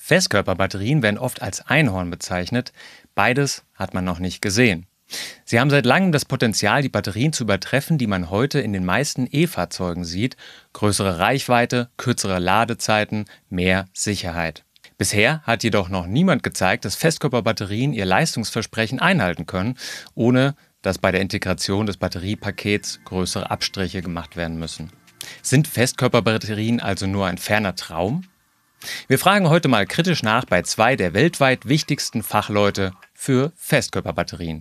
Festkörperbatterien werden oft als Einhorn bezeichnet. Beides hat man noch nicht gesehen. Sie haben seit langem das Potenzial, die Batterien zu übertreffen, die man heute in den meisten E-Fahrzeugen sieht. Größere Reichweite, kürzere Ladezeiten, mehr Sicherheit. Bisher hat jedoch noch niemand gezeigt, dass Festkörperbatterien ihr Leistungsversprechen einhalten können, ohne dass bei der Integration des Batteriepakets größere Abstriche gemacht werden müssen. Sind Festkörperbatterien also nur ein ferner Traum? Wir fragen heute mal kritisch nach bei zwei der weltweit wichtigsten Fachleute für Festkörperbatterien.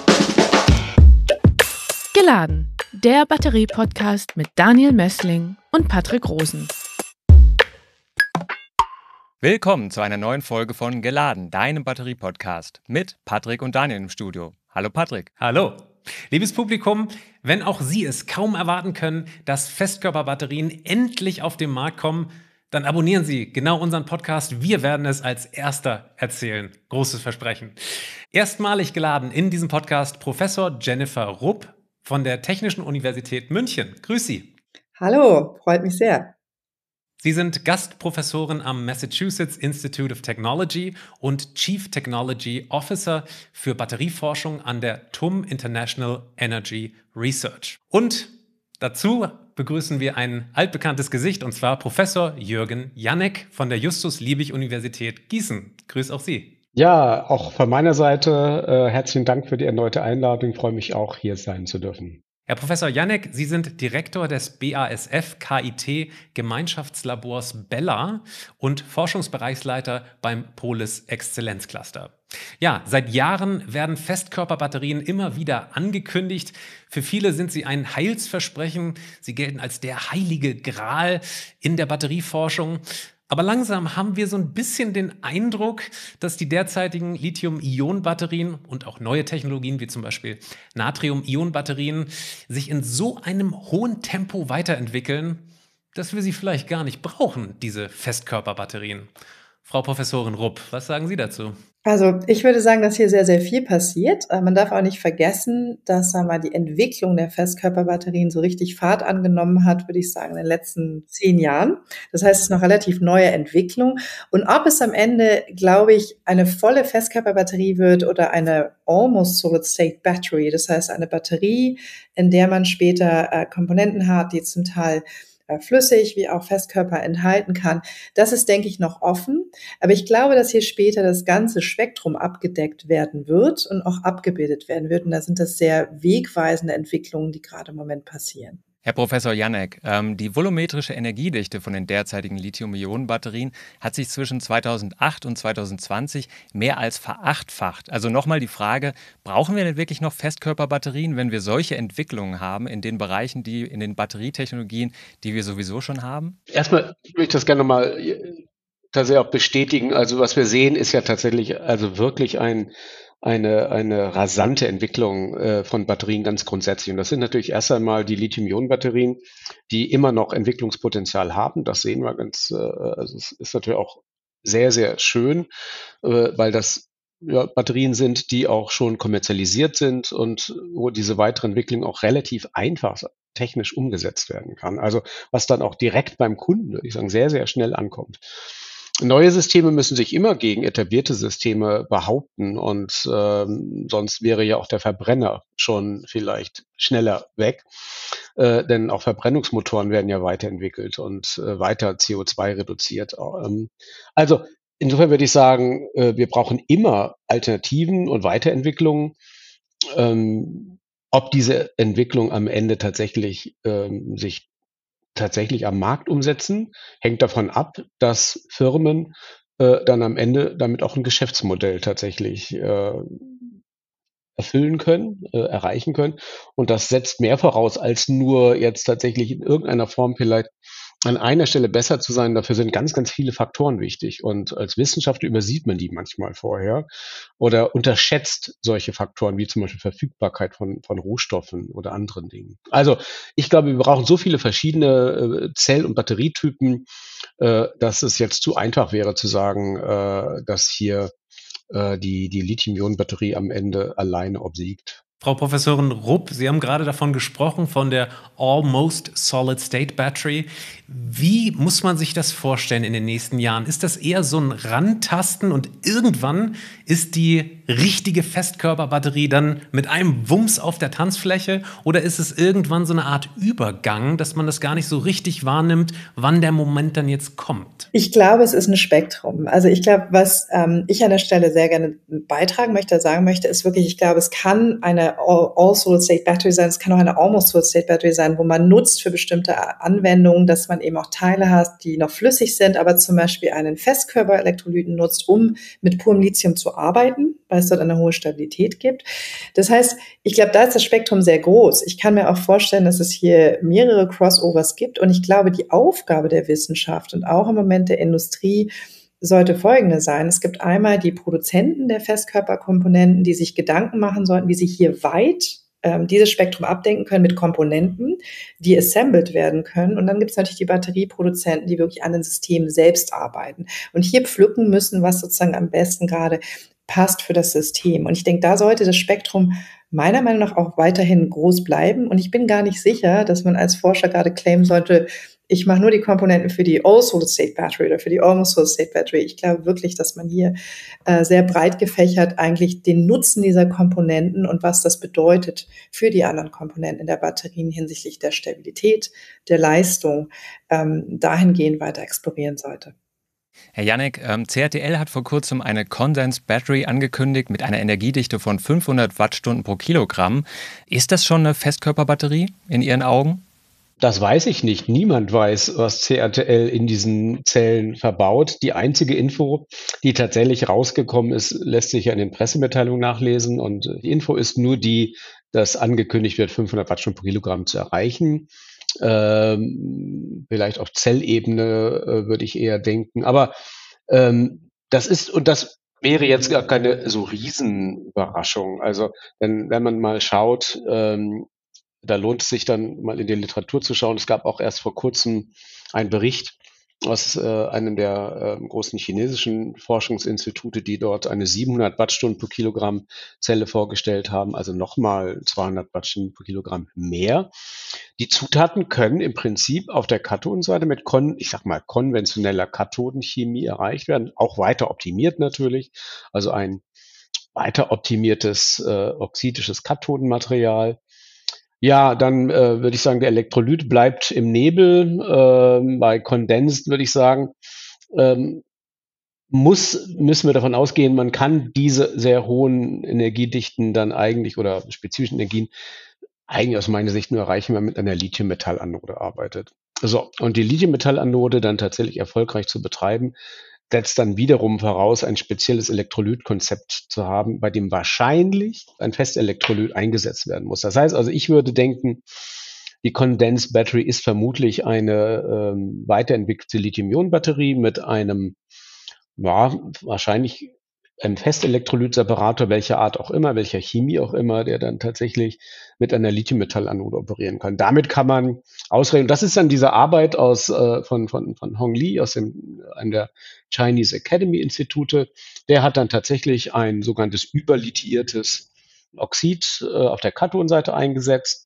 Geladen, der Batterie-Podcast mit Daniel Mössling und Patrick Rosen. Willkommen zu einer neuen Folge von Geladen, deinem Batterie-Podcast mit Patrick und Daniel im Studio. Hallo Patrick. Hallo. Liebes Publikum, wenn auch Sie es kaum erwarten können, dass Festkörperbatterien endlich auf den Markt kommen, dann abonnieren Sie genau unseren Podcast. Wir werden es als Erster erzählen. Großes Versprechen. Erstmalig geladen in diesem Podcast Professor Jennifer Rupp von der Technischen Universität München. Grüß Sie. Hallo, freut mich sehr. Sie sind Gastprofessorin am Massachusetts Institute of Technology und Chief Technology Officer für Batterieforschung an der TUM International Energy Research. Und dazu begrüßen wir ein altbekanntes Gesicht, und zwar Professor Jürgen Janek von der Justus-Liebig-Universität Gießen. Grüß auch Sie. Ja, auch von meiner Seite herzlichen Dank für die erneute Einladung. Ich freue mich auch, hier sein zu dürfen. Herr Professor Janek, Sie sind Direktor des BASF KIT Gemeinschaftslabors Bella und Forschungsbereichsleiter beim Polis Exzellenzcluster. Ja, seit Jahren werden Festkörperbatterien immer wieder angekündigt. Für viele sind sie ein Heilsversprechen. Sie gelten als der heilige Gral in der Batterieforschung. Aber langsam haben wir so ein bisschen den Eindruck, dass die derzeitigen Lithium-Ionen-Batterien und auch neue Technologien wie zum Beispiel Natrium-Ionen-Batterien sich in so einem hohen Tempo weiterentwickeln, dass wir sie vielleicht gar nicht brauchen, diese Festkörperbatterien. Frau Professorin Rupp, was sagen Sie dazu? Also ich würde sagen, dass hier sehr, sehr viel passiert. Man darf auch nicht vergessen, dass die Entwicklung der Festkörperbatterien so richtig Fahrt angenommen hat, würde ich sagen, in den letzten 10 Jahren. Das heißt, es ist noch relativ neue Entwicklung. Und ob es am Ende, glaube ich, eine volle Festkörperbatterie wird oder eine almost solid-state battery, das heißt eine Batterie, in der man später Komponenten hat, die zum Teil flüssig wie auch Festkörper enthalten kann. Das ist, denke ich, noch offen. Aber ich glaube, dass hier später das ganze Spektrum abgedeckt werden wird und auch abgebildet werden wird. Und da sind das sehr wegweisende Entwicklungen, die gerade im Moment passieren. Herr Professor Janek, die volumetrische Energiedichte von den derzeitigen Lithium-Ionen-Batterien hat sich zwischen 2008 und 2020 mehr als verachtfacht. Also nochmal die Frage, brauchen wir denn wirklich noch Festkörperbatterien, wenn wir solche Entwicklungen haben in den Bereichen, in den Batterietechnologien, die wir sowieso schon haben? Erstmal würde ich das gerne mal tatsächlich auch bestätigen. Also was wir sehen, ist ja tatsächlich also wirklich eine rasante Entwicklung von Batterien ganz grundsätzlich. Und das sind natürlich erst einmal die Lithium-Ionen-Batterien, die immer noch Entwicklungspotenzial haben. Das sehen wir also es ist natürlich auch sehr, sehr schön, weil das Batterien sind, die auch schon kommerzialisiert sind und wo diese weitere Entwicklung auch relativ einfach technisch umgesetzt werden kann. Also was dann auch direkt beim Kunden, würde ich sagen, sehr, sehr schnell ankommt. Neue Systeme müssen sich immer gegen etablierte Systeme behaupten und sonst wäre ja auch der Verbrenner schon vielleicht schneller weg, denn auch Verbrennungsmotoren werden ja weiterentwickelt und weiter CO2 reduziert. Also insofern würde ich sagen, wir brauchen immer Alternativen und Weiterentwicklungen. Ob diese Entwicklung am Ende tatsächlich sich tatsächlich am Markt umsetzen, hängt davon ab, dass Firmen dann am Ende damit auch ein Geschäftsmodell tatsächlich erfüllen können, erreichen können. Und das setzt mehr voraus, als nur jetzt tatsächlich in irgendeiner Form vielleicht an einer Stelle besser zu sein. Dafür sind ganz, ganz viele Faktoren wichtig. Und als Wissenschaftler übersieht man die manchmal vorher oder unterschätzt solche Faktoren wie zum Beispiel Verfügbarkeit von Rohstoffen oder anderen Dingen. Also ich glaube, wir brauchen so viele verschiedene Zell- und Batterietypen, dass es jetzt zu einfach wäre zu sagen, dass hier die Lithium-Ionen-Batterie am Ende alleine obsiegt. Frau Professorin Rupp, Sie haben gerade davon gesprochen, von der Almost Solid State Battery. Wie muss man sich das vorstellen in den nächsten Jahren? Ist das eher so ein Rantasten und irgendwann ist die richtige Festkörperbatterie dann mit einem Wumms auf der Tanzfläche? Oder ist es irgendwann so eine Art Übergang, dass man das gar nicht so richtig wahrnimmt, wann der Moment dann jetzt kommt? Ich glaube, es ist ein Spektrum. Also ich glaube, was ich an der Stelle sehr gerne beitragen möchte, sagen möchte, ist wirklich, ich glaube, es kann eine All-Solid-State-Battery sein, es kann auch eine Almost-Solid-State-Battery sein, wo man nutzt für bestimmte Anwendungen, dass man eben auch Teile hat, die noch flüssig sind, aber zum Beispiel einen Festkörperelektrolyten nutzt, um mit purem Lithium zu arbeiten, weil es dort eine hohe Stabilität gibt. Das heißt, ich glaube, da ist das Spektrum sehr groß. Ich kann mir auch vorstellen, dass es hier mehrere Crossovers gibt und ich glaube, die Aufgabe der Wissenschaft und auch im Moment der Industrie sollte folgende sein. Es gibt einmal die Produzenten der Festkörperkomponenten, die sich Gedanken machen sollten, wie sie hier weit dieses Spektrum abdenken können mit Komponenten, die assembled werden können. Und dann gibt es natürlich die Batterieproduzenten, die wirklich an den Systemen selbst arbeiten und hier pflücken müssen, was sozusagen am besten gerade passt für das System. Und ich denke, da sollte das Spektrum meiner Meinung nach auch weiterhin groß bleiben. Und ich bin gar nicht sicher, dass man als Forscher gerade claimen sollte, ich mache nur die Komponenten für die All-Solid-State-Battery oder für die Almost-Solid-State-Battery. Ich glaube wirklich, dass man hier sehr breit gefächert eigentlich den Nutzen dieser Komponenten und was das bedeutet für die anderen Komponenten in der Batterien hinsichtlich der Stabilität, der Leistung, dahingehend weiter explorieren sollte. Herr Janek, CATL hat vor kurzem eine Condensed Battery angekündigt mit einer Energiedichte von 500 Wattstunden pro Kilogramm. Ist das schon eine Festkörperbatterie in Ihren Augen? Das weiß ich nicht. Niemand weiß, was CATL in diesen Zellen verbaut. Die einzige Info, die tatsächlich rausgekommen ist, lässt sich ja in den Pressemitteilungen nachlesen. Und die Info ist nur die, dass angekündigt wird, 500 Wattstunden pro Kilogramm zu erreichen. Vielleicht auf Zellebene würde ich eher denken. Aber das wäre jetzt gar keine so Riesenüberraschung. Also wenn man mal schaut, da lohnt es sich dann mal in die Literatur zu schauen. Es gab auch erst vor kurzem einen Bericht aus einem der großen chinesischen Forschungsinstitute, die dort eine 700 Wattstunden pro Kilogramm Zelle vorgestellt haben, also nochmal 200 Wattstunden pro Kilogramm mehr. Die Zutaten können im Prinzip auf der Kathodenseite mit konventioneller Kathodenchemie erreicht werden, auch weiter optimiert natürlich, also ein weiter optimiertes oxidisches Kathodenmaterial. Ja, dann würde ich sagen, der Elektrolyt bleibt im Nebel. Bei Condensed würde ich sagen, müssen wir davon ausgehen, man kann diese sehr hohen Energiedichten dann eigentlich oder spezifischen Energien eigentlich aus meiner Sicht nur erreichen, wenn man mit einer Lithium-Metall-Anode arbeitet. So, und die Lithium-Metall-Anode dann tatsächlich erfolgreich zu betreiben, setzt dann wiederum voraus, ein spezielles Elektrolytkonzept zu haben, bei dem wahrscheinlich ein Festelektrolyt eingesetzt werden muss. Das heißt also, ich würde denken, die Condensed Battery ist vermutlich eine weiterentwickelte Lithium-Ionen-Batterie mit einem, ja, wahrscheinlich ein Festelektrolytseparator, welcher Art auch immer, welcher Chemie auch immer, der dann tatsächlich mit einer Lithium-Metall-Anode operieren kann. Damit kann man ausrechnen. Das ist dann diese Arbeit von Hong Li aus einem der Chinese Academy Institute. Der hat dann tatsächlich ein sogenanntes überlithiiertes Oxid auf der Kathodenseite eingesetzt,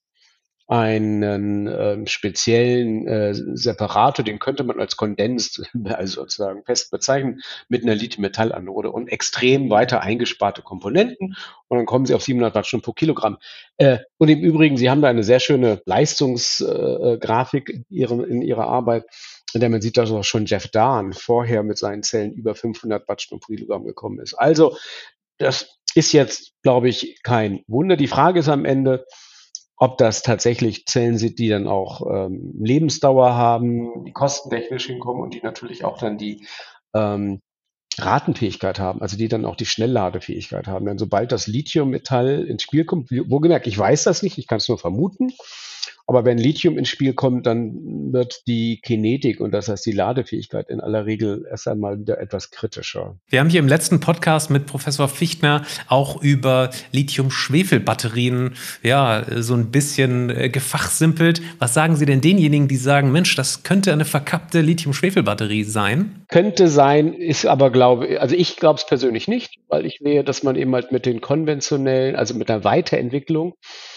einen speziellen Separator, den könnte man als Condensed, also sozusagen fest bezeichnen, mit einer Lithium-Metall-Anode und extrem weiter eingesparte Komponenten. Und dann kommen sie auf 700 Wattstunden pro Kilogramm. Und im Übrigen, Sie haben da eine sehr schöne Leistungsgrafik in Ihrer Arbeit, in der man sieht, dass auch schon Jeff Dahn vorher mit seinen Zellen über 500 Wattstunden pro Kilogramm gekommen ist. Also das ist jetzt, glaube ich, kein Wunder. Die Frage ist am Ende, ob das tatsächlich Zellen sind, die dann auch Lebensdauer haben, die kostentechnisch hinkommen und die natürlich auch dann die Ratenfähigkeit haben, also die dann auch die Schnellladefähigkeit haben. Denn sobald das Lithiummetall ins Spiel kommt, wohlgemerkt, ich weiß das nicht, ich kann es nur vermuten, Aber wenn Lithium ins Spiel kommt, dann wird die Kinetik und das heißt die Ladefähigkeit in aller Regel erst einmal wieder etwas kritischer. Wir haben hier im letzten Podcast mit Professor Fichtner auch über Lithium-Schwefel-Batterien so ein bisschen gefachsimpelt. Was sagen Sie denn denjenigen, die sagen, Mensch, das könnte eine verkappte Lithium-Schwefel-Batterie sein? Könnte sein, ist aber ich glaube es persönlich nicht, weil ich sehe, dass man eben halt mit den konventionellen, also mit der Weiterentwicklung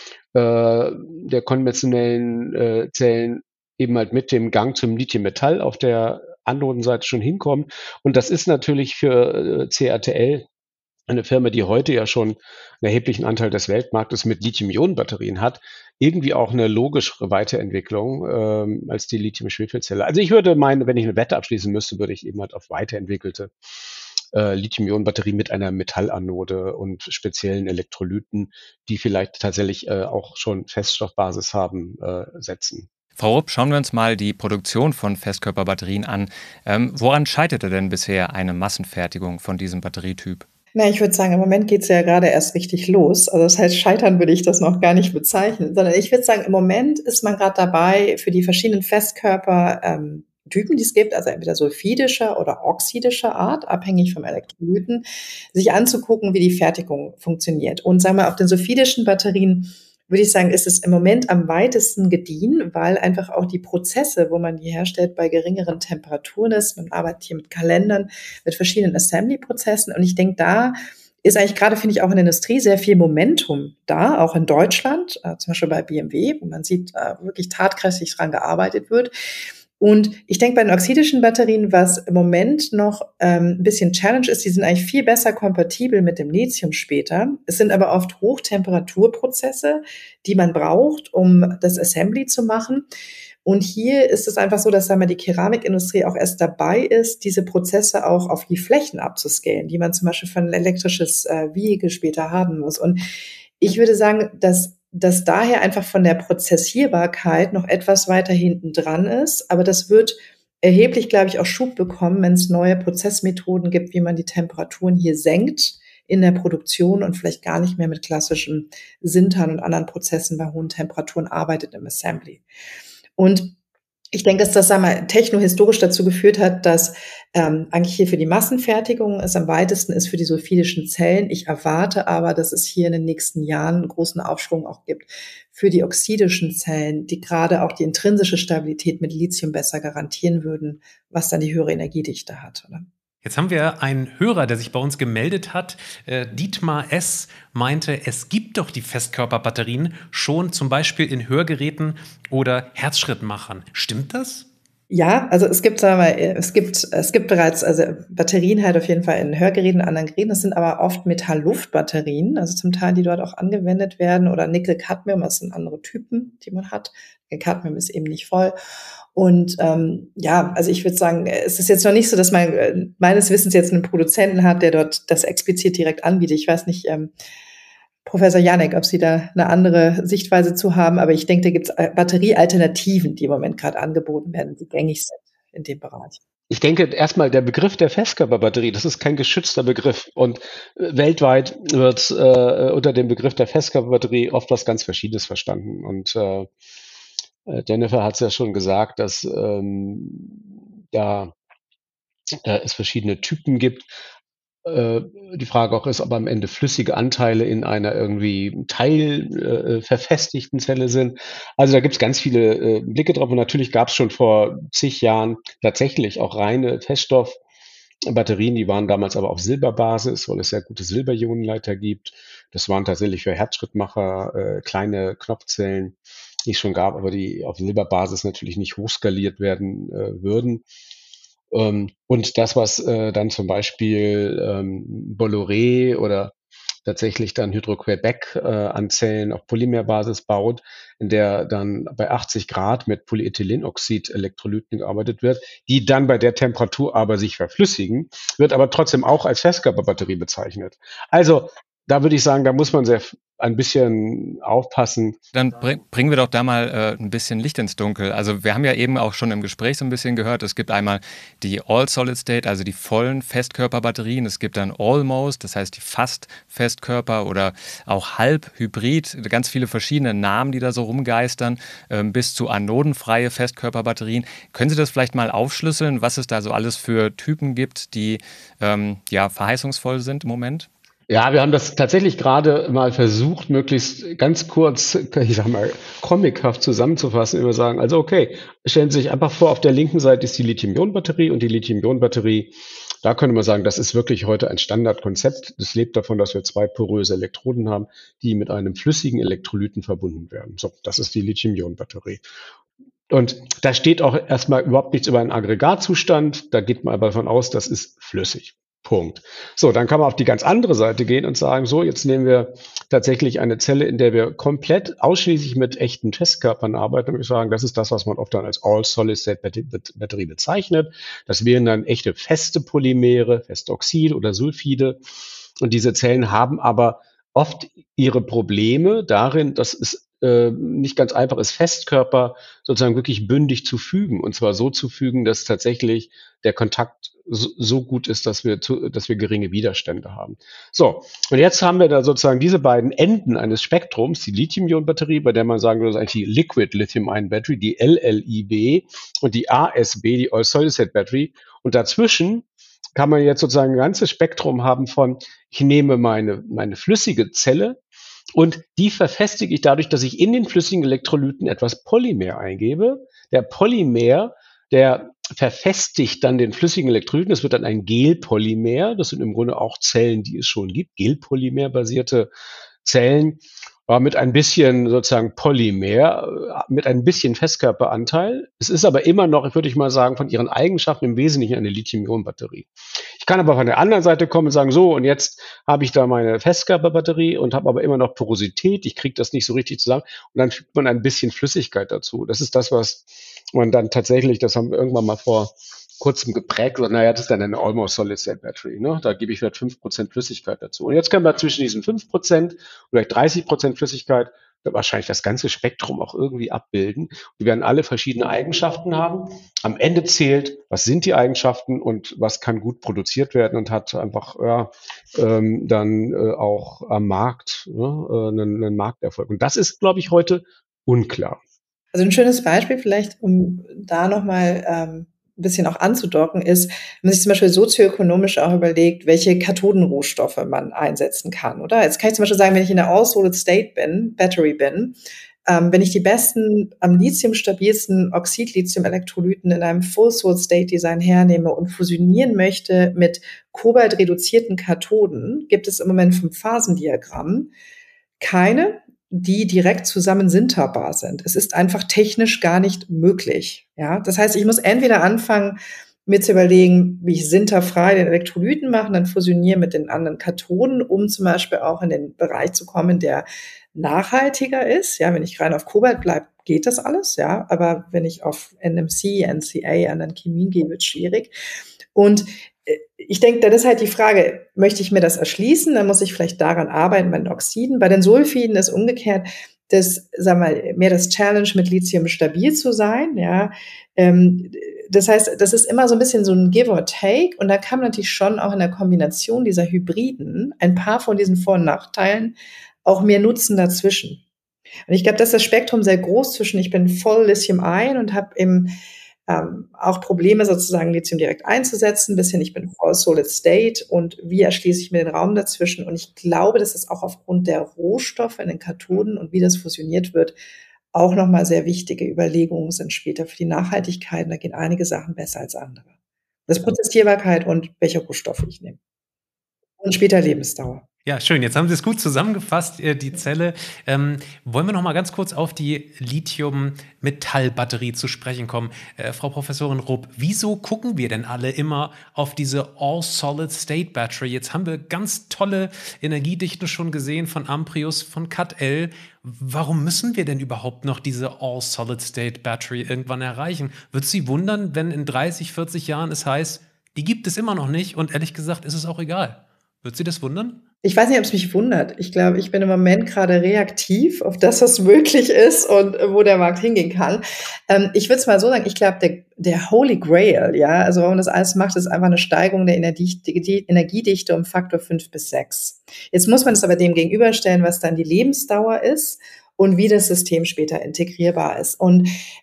der konventionellen Zellen eben halt mit dem Gang zum Lithium-Metall auf der Anodenseite schon hinkommt. Und das ist natürlich für CATL, eine Firma, die heute ja schon einen erheblichen Anteil des Weltmarktes mit Lithium-Ionen-Batterien hat, irgendwie auch eine logischere Weiterentwicklung als die Lithium-Schwefelzelle. Also ich würde meinen, wenn ich eine Wette abschließen müsste, würde ich eben halt auf weiterentwickelte Lithium-Ionen-Batterie mit einer Metallanode und speziellen Elektrolyten, die vielleicht tatsächlich auch schon Feststoffbasis haben, setzen. Frau Rupp, schauen wir uns mal die Produktion von Festkörperbatterien an. Woran scheiterte denn bisher eine Massenfertigung von diesem Batterietyp? Na, ich würde sagen, im Moment geht's ja gerade erst richtig los. Also das heißt, scheitern würde ich das noch gar nicht bezeichnen, sondern ich würde sagen, im Moment ist man gerade dabei, für die verschiedenen Festkörpertypen, die es gibt, also entweder sulfidischer oder oxidischer Art, abhängig vom Elektrolyten, sich anzugucken, wie die Fertigung funktioniert. Und sagen wir, auf den sulfidischen Batterien würde ich sagen, ist es im Moment am weitesten gediehen, weil einfach auch die Prozesse, wo man die herstellt, bei geringeren Temperaturen ist. Man arbeitet hier mit Kalendern, mit verschiedenen Assembly-Prozessen. Und ich denke, da ist eigentlich gerade, finde ich, auch in der Industrie sehr viel Momentum da, auch in Deutschland, zum Beispiel bei BMW, wo man sieht, wirklich tatkräftig dran gearbeitet wird. Und ich denke, bei den oxidischen Batterien, was im Moment noch ein bisschen Challenge ist, die sind eigentlich viel besser kompatibel mit dem Lithium später. Es sind aber oft Hochtemperaturprozesse, die man braucht, um das Assembly zu machen. Und hier ist es einfach so, dass sagen wir, die Keramikindustrie auch erst dabei ist, diese Prozesse auch auf die Flächen abzuscalen, die man zum Beispiel für ein elektrisches Vehikel später haben muss. Und ich würde sagen, dass daher einfach von der Prozessierbarkeit noch etwas weiter hinten dran ist. Aber das wird erheblich, glaube ich, auch Schub bekommen, wenn es neue Prozessmethoden gibt, wie man die Temperaturen hier senkt in der Produktion und vielleicht gar nicht mehr mit klassischen Sintern und anderen Prozessen bei hohen Temperaturen arbeitet im Assembly. Und ich denke, dass das sagen wir, technohistorisch dazu geführt hat, dass eigentlich hier für die Massenfertigung es am weitesten ist für die sulfidischen Zellen. Ich erwarte aber, dass es hier in den nächsten Jahren einen großen Aufschwung auch gibt für die oxidischen Zellen, die gerade auch die intrinsische Stabilität mit Lithium besser garantieren würden, was dann die höhere Energiedichte hat. Oder? Jetzt haben wir einen Hörer, der sich bei uns gemeldet hat. Dietmar S. meinte, es gibt doch die Festkörperbatterien schon zum Beispiel in Hörgeräten oder Herzschrittmachern. Stimmt das? Ja, also es gibt, sagen wir, es gibt bereits also Batterien halt auf jeden Fall in Hörgeräten, anderen Geräten. Das sind aber oft Metall-Luft-Batterien, also zum Teil, die dort auch angewendet werden, oder Nickel-Cadmium, das sind andere Typen, die man hat. Cadmium ist eben nicht voll. Und also ich würde sagen, es ist jetzt noch nicht so, dass man meines Wissens jetzt einen Produzenten hat, der dort das explizit direkt anbietet. Ich weiß nicht, Professor Janek, ob Sie da eine andere Sichtweise zu haben, aber ich denke, da gibt es Batteriealternativen, die im Moment gerade angeboten werden, die gängig sind in dem Bereich. Ich denke erstmal, der Begriff der Festkörperbatterie, das ist kein geschützter Begriff. Und weltweit wird unter dem Begriff der Festkörperbatterie oft was ganz Verschiedenes verstanden. Und Jennifer hat es ja schon gesagt, dass es verschiedene Typen gibt. Die Frage auch ist, ob am Ende flüssige Anteile in einer irgendwie verfestigten Zelle sind. Also da gibt es ganz viele Blicke drauf. Und natürlich gab es schon vor zig Jahren tatsächlich auch reine Feststoffbatterien. Die waren damals aber auf Silberbasis, weil es sehr gute Silberionenleiter gibt. Das waren tatsächlich für Herzschrittmacher kleine Knopfzellen, die es schon gab, aber die auf Silberbasis natürlich nicht hochskaliert werden würden. Und das, was dann zum Beispiel Bolloré oder tatsächlich dann Hydro-Québec an Zellen auf Polymerbasis baut, in der dann bei 80 Grad mit Polyethylenoxid-Elektrolyten gearbeitet wird, die dann bei der Temperatur aber sich verflüssigen, wird aber trotzdem auch als Festkörperbatterie bezeichnet. Also da würde ich sagen, da muss man sehr ein bisschen aufpassen. Dann bringen wir doch da mal ein bisschen Licht ins Dunkel. Also wir haben ja eben auch schon im Gespräch so ein bisschen gehört, es gibt einmal die All-Solid-State, also die vollen Festkörperbatterien. Es gibt dann Almost, das heißt die fast Festkörper oder auch Halb-Hybrid. Ganz viele verschiedene Namen, die da so rumgeistern, bis zu anodenfreie Festkörperbatterien. Können Sie das vielleicht mal aufschlüsseln, was es da so alles für Typen gibt, die verheißungsvoll sind im Moment? Ja, wir haben das tatsächlich gerade mal versucht, möglichst ganz kurz, ich sag mal, comichaft zusammenzufassen. Wir sagen, also okay, stellen Sie sich einfach vor, auf der linken Seite ist die Lithium-Ionen-Batterie und die Lithium-Ionen-Batterie, da könnte man sagen, das ist wirklich heute ein Standardkonzept. Das lebt davon, dass wir zwei poröse Elektroden haben, die mit einem flüssigen Elektrolyten verbunden werden. So, das ist die Lithium-Ionen-Batterie. Und da steht auch erstmal überhaupt nichts über einen Aggregatzustand. Da geht man aber davon aus, das ist flüssig. Punkt. So, dann kann man auf die ganz andere Seite gehen und sagen, so, jetzt nehmen wir tatsächlich eine Zelle, in der wir komplett ausschließlich mit echten Festkörpern arbeiten. Und wir sagen, das ist das, was man oft dann als All-Solid-State-Batterie bezeichnet. Das wären dann echte feste Polymere, feste Oxide oder Sulfide. Und diese Zellen haben aber oft ihre Probleme darin, dass es nicht ganz einfach ist, Festkörper sozusagen wirklich bündig zu fügen. Und zwar so zu fügen, dass tatsächlich der Kontakt so gut ist, dass wir geringe Widerstände haben. So, und jetzt haben wir da sozusagen diese beiden Enden eines Spektrums, die Lithium-Ionen-Batterie, bei der man sagen würde, das ist eigentlich die Liquid Lithium-Ion Battery, die LLIB und die ASB, die All-Solid-State-Battery. Und dazwischen kann man jetzt sozusagen ein ganzes Spektrum haben von, ich nehme meine flüssige Zelle und die verfestige ich dadurch, dass ich in den flüssigen Elektrolyten etwas Polymer eingebe. Der Polymer, der verfestigt dann den flüssigen Elektrolyten. Das wird dann ein Gelpolymer. Das sind im Grunde auch Zellen, die es schon gibt. Gelpolymer-basierte Zellen. Mit ein bisschen sozusagen Polymer, mit ein bisschen Festkörperanteil. Es ist aber immer noch, würde ich mal sagen, von ihren Eigenschaften im Wesentlichen eine Lithium-Ionen-Batterie. Ich kann aber von der anderen Seite kommen und sagen, so, und jetzt habe ich da meine Festkörperbatterie und habe aber immer noch Porosität. Ich kriege das nicht so richtig zusammen. Und dann fügt man ein bisschen Flüssigkeit dazu. Das ist das, was man dann tatsächlich, das haben wir irgendwann mal vor kurzem geprägt, gesagt, naja, das ist dann eine Almost Solid-State Battery. Ne? Da gebe ich vielleicht 5% Flüssigkeit dazu. Und jetzt können wir zwischen diesen 5% oder 30% Flüssigkeit wahrscheinlich das ganze Spektrum auch irgendwie abbilden. Wir werden alle verschiedene Eigenschaften haben. Am Ende zählt, was sind die Eigenschaften und was kann gut produziert werden und hat einfach dann auch am Markt einen Markterfolg. Und das ist, glaube ich, heute unklar. Also ein schönes Beispiel vielleicht, um da nochmal ein bisschen auch anzudocken, ist, wenn man sich zum Beispiel sozioökonomisch auch überlegt, welche Kathodenrohstoffe man einsetzen kann, oder? Jetzt kann ich zum Beispiel sagen, wenn ich in der All-Solid-State Battery bin, wenn ich die besten, am lithiumstabilsten Oxid-Lithium-Elektrolyten in einem Full-Solid-State-Design hernehme und fusionieren möchte mit kobaltreduzierten Kathoden, gibt es im Moment 5-Phasen-Diagramm keine, die direkt zusammen sinterbar sind. Es ist einfach technisch gar nicht möglich. Ja, das heißt, ich muss entweder anfangen, mir zu überlegen, wie ich sinterfrei den Elektrolyten mache, dann fusioniere mit den anderen Kathoden, um zum Beispiel auch in den Bereich zu kommen, der nachhaltiger ist. Ja, wenn ich rein auf Kobalt bleibe, geht das alles. Ja, aber wenn ich auf NMC, NCA, anderen Chemien gehe, wird es schwierig. Und ich denke, dann ist halt die Frage, möchte ich mir das erschließen? Dann muss ich vielleicht daran arbeiten bei den Oxiden. Bei den Sulfiden ist umgekehrt sagen wir, mehr das Challenge, mit Lithium stabil zu sein. Ja, das heißt, das ist immer so ein bisschen so ein Give or Take. Und da kann man natürlich schon auch in der Kombination dieser Hybriden ein paar von diesen Vor- und Nachteilen auch mehr nutzen dazwischen. Und ich glaube, dass das Spektrum sehr groß zwischen, ich bin voll Lithium-Ion und habe eben auch Probleme sozusagen Lithium direkt einzusetzen, bis hin ich bin voll Solid State und wie erschließe ich mir den Raum dazwischen. Und ich glaube, dass es auch aufgrund der Rohstoffe in den Kathoden und wie das fusioniert wird, auch nochmal sehr wichtige Überlegungen sind später für die Nachhaltigkeit. Und da gehen einige Sachen besser als andere. Das ist Prozessierbarkeit und welche Rohstoffe ich nehme. Und später Lebensdauer. Ja, schön. Jetzt haben Sie es gut zusammengefasst, die Zelle. Wollen wir noch mal ganz kurz auf die Lithium-Metall-Batterie zu sprechen kommen? Frau Professorin Rupp, wieso gucken wir denn alle immer auf diese All-Solid-State-Battery? Jetzt haben wir ganz tolle Energiedichten schon gesehen von Amprius, von CATL. Warum müssen wir denn überhaupt noch diese All-Solid-State-Battery irgendwann erreichen? Würde es Sie wundern, wenn in 30, 40 Jahren es heißt, die gibt es immer noch nicht und ehrlich gesagt ist es auch egal? Wird Sie das wundern? Ich weiß nicht, ob es mich wundert. Ich glaube, ich bin im Moment gerade reaktiv auf das, was möglich ist und wo der Markt hingehen kann. Ich würde es mal so sagen, ich glaube, der Holy Grail, ja, also warum man das alles macht, ist einfach eine Steigerung der Energiedichte um Faktor 5 bis 6. Jetzt muss man es aber dem gegenüberstellen, was dann die Lebensdauer ist und wie das System später integrierbar ist. Und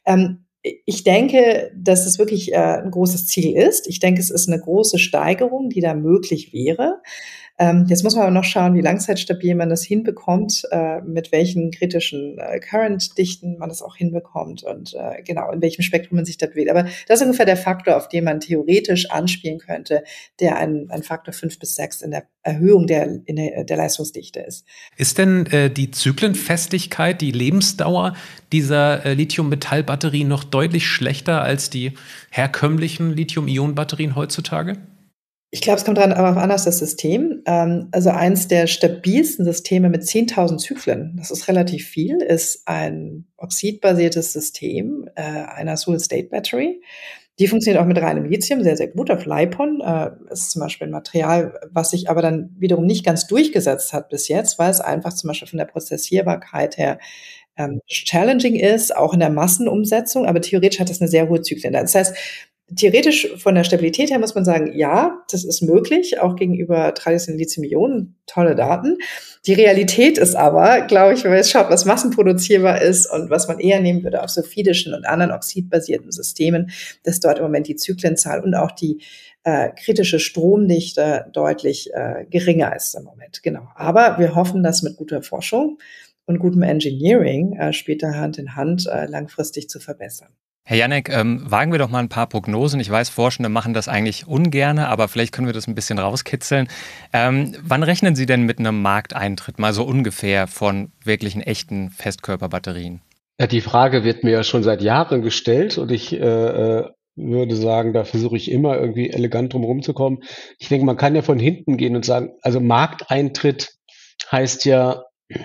ich denke, dass es wirklich ein großes Ziel ist. Ich denke, es ist eine große Steigerung, die da möglich wäre. Jetzt muss man aber noch schauen, wie langzeitstabil man das hinbekommt, mit welchen kritischen Current-Dichten man das auch hinbekommt und genau, in welchem Spektrum man sich da bewegt. Aber das ist ungefähr der Faktor, auf den man theoretisch anspielen könnte, der ein Faktor 5 bis 6 in der Erhöhung der Leistungsdichte ist. Ist denn die Zyklenfestigkeit, die Lebensdauer dieser Lithium-Metall-Batterien noch deutlich schlechter als die herkömmlichen Lithium-Ionen-Batterien heutzutage? Ich glaube, es kommt darauf an, dass das System, also eins der stabilsten Systeme mit 10.000 Zyklen, das ist relativ viel, ist ein oxidbasiertes System einer Solid-State-Battery. Die funktioniert auch mit reinem Lithium sehr, sehr gut. Auf LiPon ist zum Beispiel ein Material, was sich aber dann wiederum nicht ganz durchgesetzt hat bis jetzt, weil es einfach zum Beispiel von der Prozessierbarkeit her challenging ist, auch in der Massenumsetzung, aber theoretisch hat es eine sehr hohe Zyklen. Das heißt, theoretisch von der Stabilität her muss man sagen, ja, das ist möglich, auch gegenüber traditionellen Lithium-Ionen, tolle Daten. Die Realität ist aber, glaube ich, wenn man jetzt schaut, was massenproduzierbar ist und was man eher nehmen würde auf sophidischen und anderen oxidbasierten Systemen, dass dort im Moment die Zyklenzahl und auch die kritische Stromdichte deutlich geringer ist im Moment. Genau. Aber wir hoffen, dass mit guter Forschung und gutem Engineering später Hand in Hand langfristig zu verbessern. Herr Janek, wagen wir doch mal ein paar Prognosen. Ich weiß, Forschende machen das eigentlich ungerne, aber vielleicht können wir das ein bisschen rauskitzeln. Wann rechnen Sie denn mit einem Markteintritt, mal so ungefähr, von wirklichen echten Festkörperbatterien? Ja, die Frage wird mir ja schon seit Jahren gestellt und ich würde sagen, da versuche ich immer irgendwie elegant drum rumzukommen. Ich denke, man kann ja von hinten gehen und sagen, also Markteintritt heißt ja,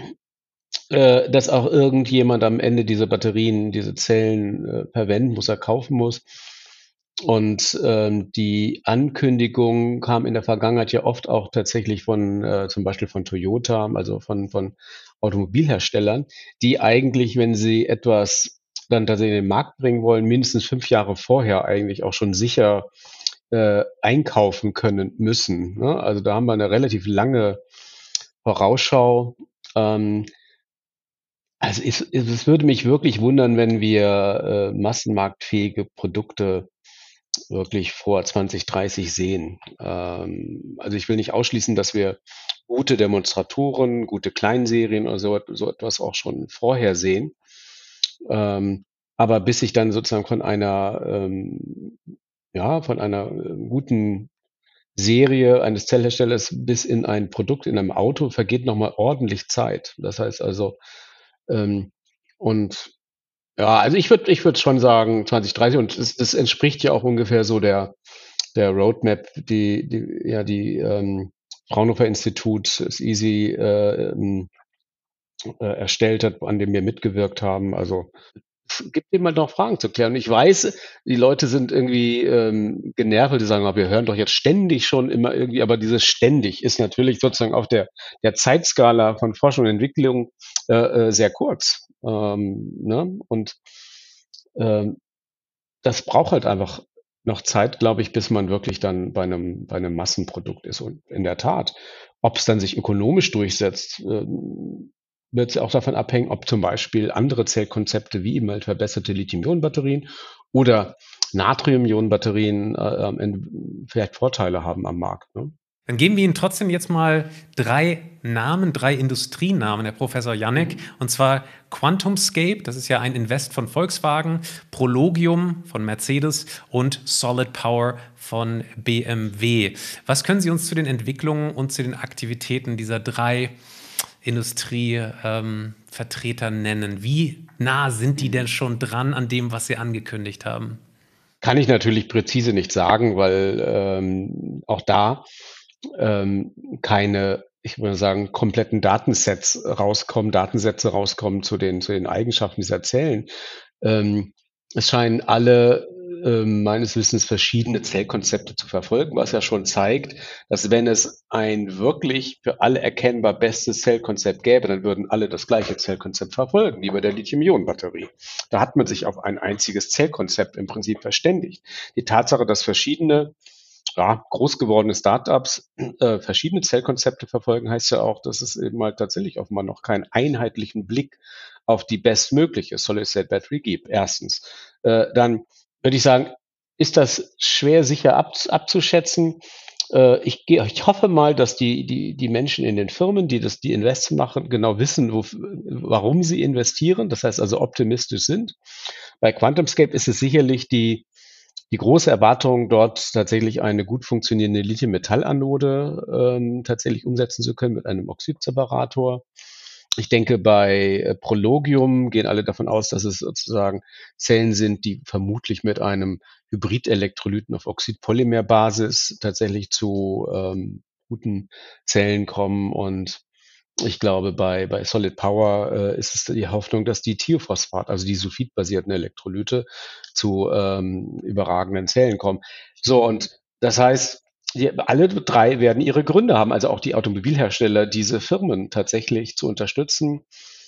dass auch irgendjemand am Ende diese Batterien, diese Zellen verwenden muss, er kaufen muss. Und die Ankündigung kam in der Vergangenheit ja oft auch tatsächlich von zum Beispiel von Toyota, also von Automobilherstellern, die eigentlich, wenn sie etwas dann tatsächlich in den Markt bringen wollen, mindestens 5 Jahre vorher eigentlich auch schon sicher einkaufen können müssen. Ne? Also da haben wir eine relativ lange Vorausschau. Also es würde mich wirklich wundern, wenn wir massenmarktfähige Produkte wirklich vor 2030 sehen. Also ich will nicht ausschließen, dass wir gute Demonstratoren, gute Kleinserien oder so etwas auch schon vorher sehen. Aber bis ich dann sozusagen von einer guten Serie eines Zellherstellers bis in ein Produkt in einem Auto vergeht nochmal ordentlich Zeit. Das heißt also, und ja, also ich würde schon sagen 2030 und das entspricht ja auch ungefähr so der Roadmap, die Fraunhofer Institut, das EASY erstellt hat, an dem wir mitgewirkt haben. Also es gibt immer noch Fragen zu klären. Und ich weiß, die Leute sind irgendwie genervt, die sagen, wir hören doch jetzt ständig schon immer irgendwie, aber dieses ständig ist natürlich sozusagen auf der Zeitskala von Forschung und Entwicklung sehr kurz. Ne? Und das braucht halt einfach noch Zeit, glaube ich, bis man wirklich dann bei einem Massenprodukt ist. Und in der Tat, ob es dann sich ökonomisch durchsetzt, wird auch davon abhängen, ob zum Beispiel andere Zellkonzepte wie eben halt verbesserte Lithium-Ionen-Batterien oder Natrium-Ionen-Batterien am Ende vielleicht Vorteile haben am Markt. Ne? Dann geben wir Ihnen trotzdem jetzt mal 3 Industrienamen, Herr Professor Janek, und zwar QuantumScape, das ist ja ein Invest von Volkswagen, Prologium von Mercedes und Solid Power von BMW. Was können Sie uns zu den Entwicklungen und zu den Aktivitäten dieser 3 Industrievertreter nennen? Wie nah sind die denn schon dran an dem, was Sie angekündigt haben? Kann ich natürlich präzise nicht sagen, weil auch da keine, ich würde sagen, kompletten Datensätze rauskommen zu den Eigenschaften dieser Zellen. Es scheinen alle meines Wissens verschiedene Zellkonzepte zu verfolgen, was ja schon zeigt, dass wenn es ein wirklich für alle erkennbar bestes Zellkonzept gäbe, dann würden alle das gleiche Zellkonzept verfolgen, wie bei der Lithium-Ionen-Batterie. Da hat man sich auf ein einziges Zellkonzept im Prinzip verständigt. Die Tatsache, dass verschiedene groß gewordene Startups verschiedene Zellkonzepte verfolgen, heißt ja auch, dass es eben halt tatsächlich offenbar noch keinen einheitlichen Blick auf die bestmögliche Solid-State-Battery gibt. Erstens. Dann würde ich sagen, ist das schwer sicher abzuschätzen. Ich hoffe mal, dass die Menschen in den Firmen, die Invest machen, genau wissen, warum sie investieren. Das heißt also optimistisch sind. Bei QuantumScape ist es sicherlich die große Erwartung, dort tatsächlich eine gut funktionierende Lithium-Metall-Anode tatsächlich umsetzen zu können mit einem Oxidseparator. Ich denke, bei Prologium gehen alle davon aus, dass es sozusagen Zellen sind, die vermutlich mit einem Hybrid-Elektrolyten auf Oxidpolymerbasis tatsächlich zu guten Zellen kommen. Und ich glaube, bei Solid Power ist es die Hoffnung, dass die Thiophosphat, also die sulfidbasierten Elektrolyte, zu überragenden Zellen kommen. So, und das heißt, alle drei werden ihre Gründe haben, also auch die Automobilhersteller, diese Firmen tatsächlich zu unterstützen.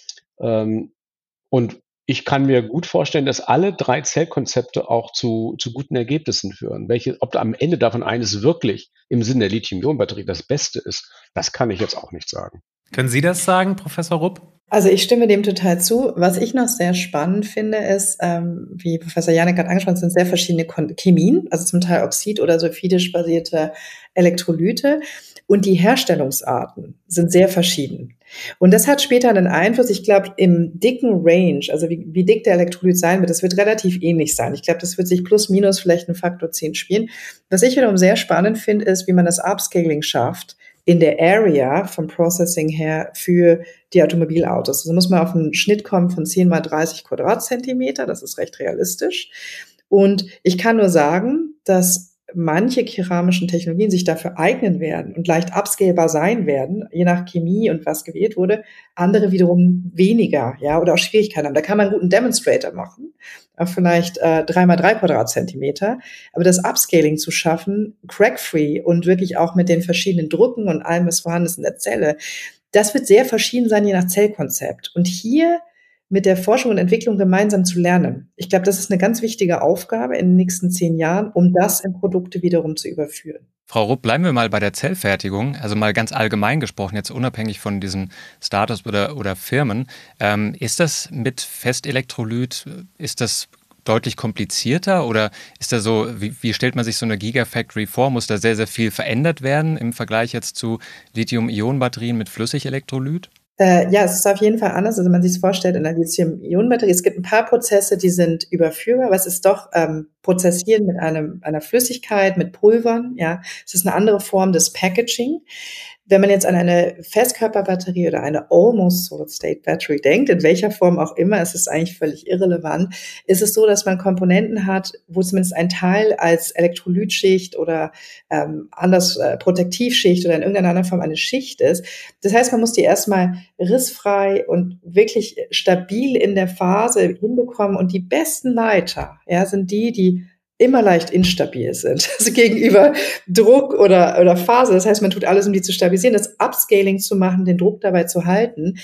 Und ich kann mir gut vorstellen, dass alle drei Zellkonzepte auch zu guten Ergebnissen führen. Ob da am Ende davon eines wirklich im Sinne der Lithium-Ionen-Batterie das Beste ist, das kann ich jetzt auch nicht sagen. Können Sie das sagen, Professor Rupp? Also ich stimme dem total zu. Was ich noch sehr spannend finde, ist, wie Professor Janek hat angesprochen, sind sehr verschiedene Chemien, also zum Teil oxid- oder sulfidisch basierte Elektrolyte. Und die Herstellungsarten sind sehr verschieden. Und das hat später einen Einfluss, ich glaube, im dicken Range, also wie dick der Elektrolyt sein wird, das wird relativ ähnlich sein. Ich glaube, das wird sich plus minus vielleicht einen Faktor 10 spielen. Was ich wiederum sehr spannend finde, ist, wie man das Upscaling schafft, in der Area vom Processing her für die Automobilautos. Also muss man auf einen Schnitt kommen von 10 mal 30 Quadratzentimeter. Das ist recht realistisch. Und ich kann nur sagen, dass manche keramischen Technologien sich dafür eignen werden und leicht upscalbar sein werden, je nach Chemie und was gewählt wurde. Andere wiederum weniger, ja, oder auch Schwierigkeiten haben. Da kann man einen guten Demonstrator machen, vielleicht 3 mal 3 Quadratzentimeter. Aber das Upscaling zu schaffen, crack-free und wirklich auch mit den verschiedenen Drucken und allem, was vorhanden ist in der Zelle, das wird sehr verschieden sein, je nach Zellkonzept. Und hier mit der Forschung und Entwicklung gemeinsam zu lernen. Ich glaube, das ist eine ganz wichtige Aufgabe in den nächsten 10 Jahren, um das in Produkte wiederum zu überführen. Frau Rupp, bleiben wir mal bei der Zellfertigung, also mal ganz allgemein gesprochen, jetzt unabhängig von diesen Startups oder Firmen. Ist das mit Festelektrolyt, ist das deutlich komplizierter oder ist da so, wie stellt man sich so eine Gigafactory vor? Muss da sehr, sehr viel verändert werden im Vergleich jetzt zu Lithium-Ionen-Batterien mit Flüssigelektrolyt? Ja, es ist auf jeden Fall anders, als man sich es vorstellt in der Lithium-Ionen-Batterie. Es gibt ein paar Prozesse, die sind überführbar, aber es ist doch Prozessieren mit einer Flüssigkeit, mit Pulvern. Ja, es ist eine andere Form des Packaging. Wenn man jetzt an eine Festkörperbatterie oder eine Almost Solid-State Battery denkt, in welcher Form auch immer, es ist eigentlich völlig irrelevant, ist es so, dass man Komponenten hat, wo zumindest ein Teil als Elektrolytschicht oder anders Protektivschicht oder in irgendeiner anderen Form eine Schicht ist. Das heißt, man muss die erstmal rissfrei und wirklich stabil in der Phase hinbekommen. Und die besten Leiter, ja, sind die immer leicht instabil sind, also gegenüber Druck oder Phase. Das heißt, man tut alles, um die zu stabilisieren, das Upscaling zu machen, den Druck dabei zu halten.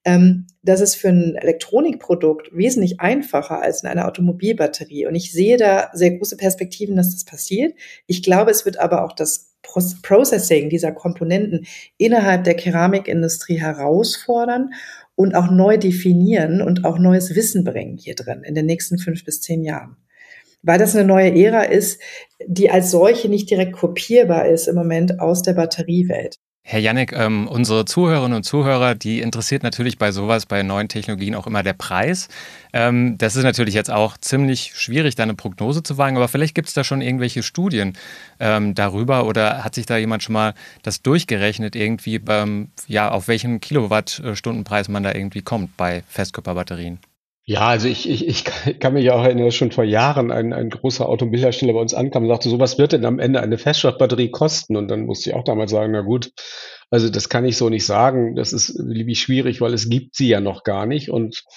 Das ist für ein Elektronikprodukt wesentlich einfacher als in einer Automobilbatterie. Und ich sehe da sehr große Perspektiven, dass das passiert. Ich glaube, es wird aber auch das Processing dieser Komponenten innerhalb der Keramikindustrie herausfordern und auch neu definieren und auch neues Wissen bringen hier drin in den nächsten 5 bis 10 Jahren. Weil das eine neue Ära ist, die als solche nicht direkt kopierbar ist im Moment aus der Batteriewelt. Herr Janek, unsere Zuhörerinnen und Zuhörer, die interessiert natürlich bei sowas, bei neuen Technologien auch immer der Preis. Das ist natürlich jetzt auch ziemlich schwierig, da eine Prognose zu wagen, aber vielleicht gibt es da schon irgendwelche Studien darüber oder hat sich da jemand schon mal das durchgerechnet, irgendwie, auf welchen Kilowattstundenpreis man da irgendwie kommt bei Festkörperbatterien? Ja, also ich kann mich auch erinnern, dass schon vor Jahren ein großer Automobilhersteller bei uns ankam und sagte, so was wird denn am Ende eine Feststoffbatterie kosten? Und dann musste ich auch damals sagen, na gut, also das kann ich so nicht sagen. Das ist liebig schwierig, weil es gibt sie ja noch gar nicht. Und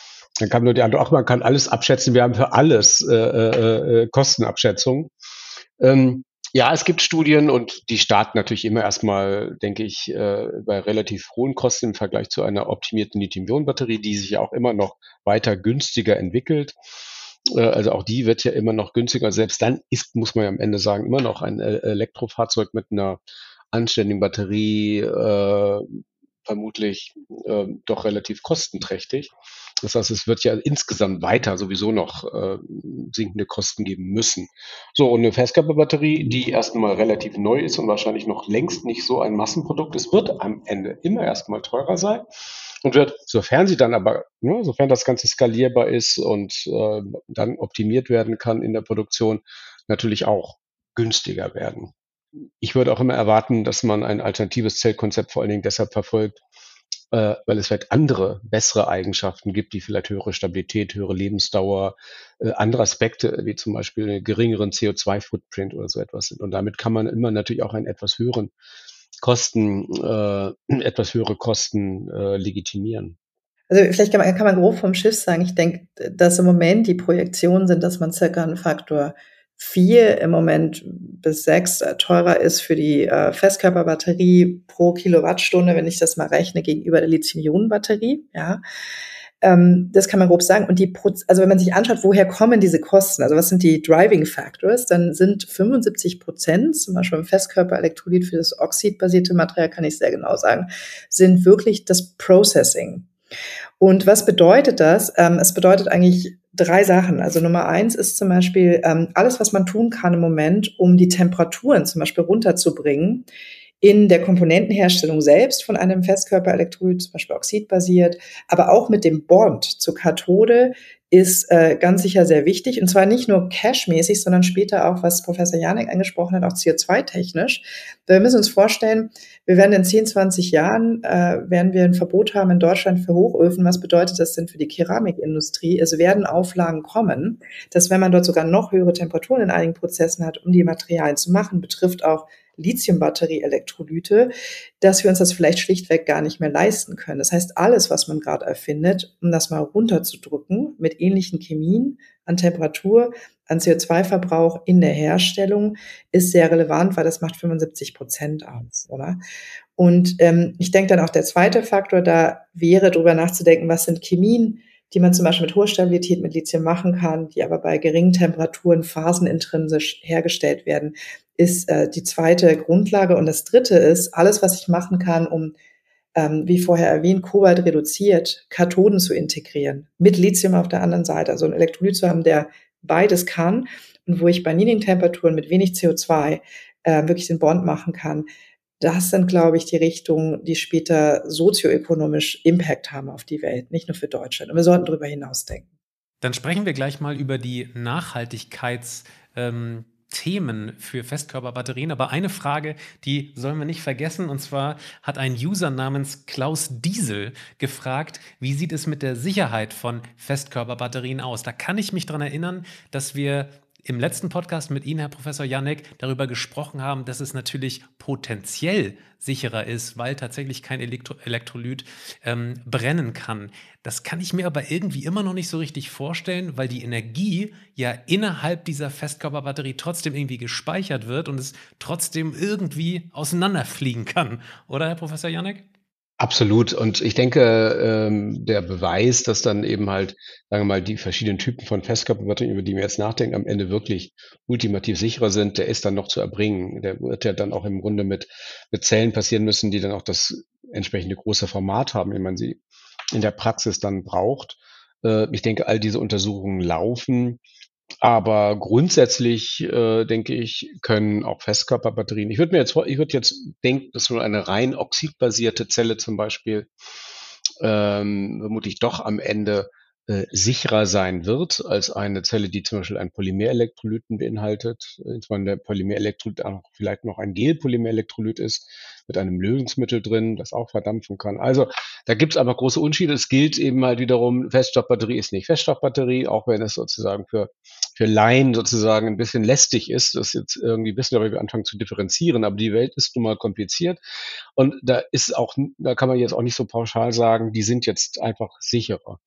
Dann kam nur die Antwort, ach, man kann alles abschätzen, wir haben für alles Kostenabschätzung. Ja, es gibt Studien und die starten natürlich immer erstmal, denke ich, bei relativ hohen Kosten im Vergleich zu einer optimierten Lithium-Ionen-Batterie, die sich ja auch immer noch weiter günstiger entwickelt. Also auch die wird ja immer noch günstiger. Selbst dann ist, muss man ja am Ende sagen, immer noch ein Elektrofahrzeug mit einer anständigen Batterie vermutlich doch relativ kostenträchtig. Das heißt, es wird ja insgesamt weiter sowieso noch sinkende Kosten geben müssen. So, und eine Festkörperbatterie, die erstmal relativ neu ist und wahrscheinlich noch längst nicht so ein Massenprodukt ist, wird am Ende immer erstmal teurer sein und wird, sofern sie dann aber, sofern das Ganze skalierbar ist und dann optimiert werden kann in der Produktion, natürlich auch günstiger werden. Ich würde auch immer erwarten, dass man ein alternatives Zellkonzept vor allen Dingen deshalb verfolgt, weil es vielleicht andere, bessere Eigenschaften gibt, die vielleicht höhere Stabilität, höhere Lebensdauer, andere Aspekte, wie zum Beispiel einen geringeren CO2-Footprint oder so etwas sind. Und damit kann man immer natürlich auch einen etwas höhere Kosten legitimieren. Also vielleicht kann man grob vom Schiff sagen, ich denke, dass im Moment die Projektionen sind, dass man circa einen Faktor 4 im Moment bis 6 teurer ist für die Festkörperbatterie pro Kilowattstunde, wenn ich das mal rechne, gegenüber der Lithium-Ionen-Batterie. Ja. Das kann man grob sagen. Und also wenn man sich anschaut, woher kommen diese Kosten, also was sind die Driving Factors, dann sind 75%, zum Beispiel im Festkörperelektrolyt für das oxidbasierte Material, kann ich sehr genau sagen, sind wirklich das Processing. Und was bedeutet das? Es bedeutet eigentlich 3 Sachen. Also Nummer 1 ist zum Beispiel alles, was man tun kann im Moment, um die Temperaturen zum Beispiel runterzubringen in der Komponentenherstellung selbst von einem Festkörperelektrolyt, zum Beispiel oxidbasiert, aber auch mit dem Bond zur Kathode ist ganz sicher sehr wichtig. Und zwar nicht nur cash-mäßig, sondern später auch, was Professor Janek angesprochen hat, auch CO2-technisch. Wir müssen uns vorstellen, wir werden in 10, 20 Jahren, werden wir ein Verbot haben in Deutschland für Hochöfen. Was bedeutet das denn für die Keramikindustrie? Es werden Auflagen kommen, dass wenn man dort sogar noch höhere Temperaturen in einigen Prozessen hat, um die Materialien zu machen, betrifft auch Lithium-Batterie-Elektrolyte, dass wir uns das vielleicht schlichtweg gar nicht mehr leisten können. Das heißt, alles, was man gerade erfindet, um das mal runterzudrücken, mit ähnlichen Chemien, an Temperatur, an CO2-Verbrauch in der Herstellung, ist sehr relevant, weil das macht 75% aus, oder? Und ich denke dann auch der zweite Faktor da wäre, darüber nachzudenken, was sind Chemien, die man zum Beispiel mit hoher Stabilität mit Lithium machen kann, die aber bei geringen Temperaturen phasenintrinsisch hergestellt werden, ist die zweite Grundlage. Und das dritte ist, alles, was ich machen kann, um, wie vorher erwähnt, Kobalt reduziert, Kathoden zu integrieren, mit Lithium auf der anderen Seite. Also ein Elektrolyt zu haben, der beides kann und wo ich bei niedrigen Temperaturen mit wenig CO2 wirklich den Bond machen kann. Das sind, glaube ich, die Richtungen, die später sozioökonomisch Impact haben auf die Welt, nicht nur für Deutschland. Und wir sollten darüber hinausdenken. Dann sprechen wir gleich mal über die Nachhaltigkeitsthemen für Festkörperbatterien. Aber eine Frage, die sollen wir nicht vergessen. Und zwar hat ein User namens Klaus Diesel gefragt, wie sieht es mit der Sicherheit von Festkörperbatterien aus? Da kann ich mich daran erinnern, dass wir im letzten Podcast mit Ihnen, Herr Professor Janek, darüber gesprochen haben, dass es natürlich potenziell sicherer ist, weil tatsächlich kein Elektrolyt brennen kann. Das kann ich mir aber irgendwie immer noch nicht so richtig vorstellen, weil die Energie ja innerhalb dieser Festkörperbatterie trotzdem irgendwie gespeichert wird und es trotzdem irgendwie auseinanderfliegen kann. Oder, Herr Professor Janek? Absolut. Und ich denke, der Beweis, dass dann eben halt, sagen wir mal, die verschiedenen Typen von Festkörperbatterien, über die wir jetzt nachdenken, am Ende wirklich ultimativ sicherer sind, der ist dann noch zu erbringen. Der wird ja dann auch im Grunde mit Zellen passieren müssen, die dann auch das entsprechende große Format haben, wie man sie in der Praxis dann braucht. Ich denke, all diese Untersuchungen laufen. Aber grundsätzlich, denke ich, können auch Festkörperbatterien ich würde jetzt denken, dass so eine rein oxidbasierte Zelle zum Beispiel, vermutlich doch am Ende, sicherer sein wird als eine Zelle, die zum Beispiel einen Polymerelektrolyten beinhaltet. Insbesondere der Polymerelektrolyt auch vielleicht noch ein Gelpolymerelektrolyt ist mit einem Lösungsmittel drin, das auch verdampfen kann. Also, da gibt's aber große Unterschiede. Es gilt eben halt wiederum, Feststoffbatterie ist nicht Feststoffbatterie, auch wenn es sozusagen für Laien sozusagen ein bisschen lästig ist, das jetzt irgendwie wissenschaftlich anfangen zu differenzieren, aber die Welt ist nun mal kompliziert und da kann man jetzt auch nicht so pauschal sagen, die sind jetzt einfach sicherer.